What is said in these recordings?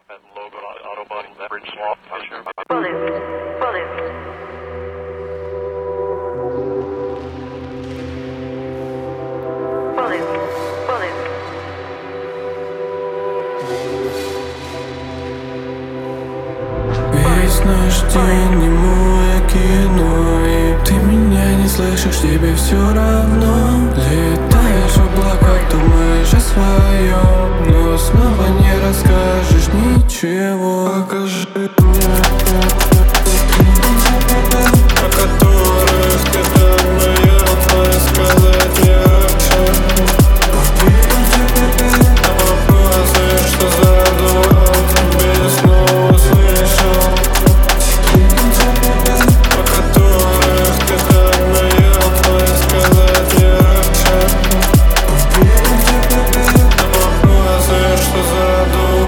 Весь наш день немое кино, и ты меня не слышишь, тебе все равно. Летаешь в облаках, думаешь о своем, но снова не расскажешь ничего. Покажи мне, о которых ты так боялась сказать мне раньше. А вопросы, что задал, тебе снова услышал. О которых ты так боялась сказать мне раньше. А вопросы, что задал.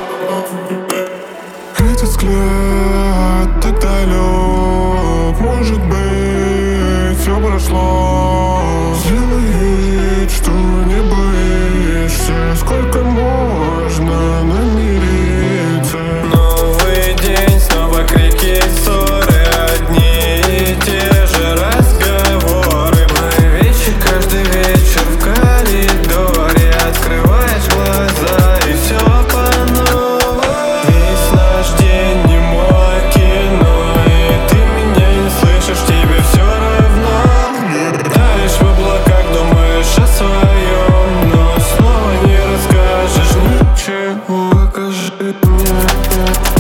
Этот взгляд так далек, может быть, все прошло. Сделай вид, что не боишься, сколько можно намириться. Новый день, снова крики, ссоры, одни и те же разговоры. Мои вещи каждый вечер в коридоре. Открываешь глаза и все по новой. Весь наш день немое кино, и ты меня не слышишь, тебе все равно. Летаешь в облаках, думаешь о своем, но снова не расскажешь ничего. Покажи мне.